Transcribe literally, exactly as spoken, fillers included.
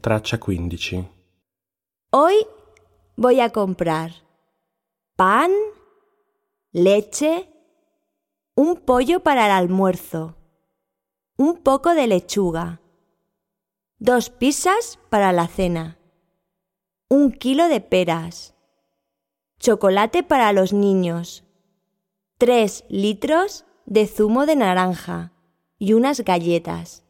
traccia quindici. Hoy voy a comprar pan, leche, un pollo para el almuerzo, un poco de lechuga, dos pizzas para la cena, un kilo de peras, chocolate para los niños, tres litros de zumo de naranja y unas galletas.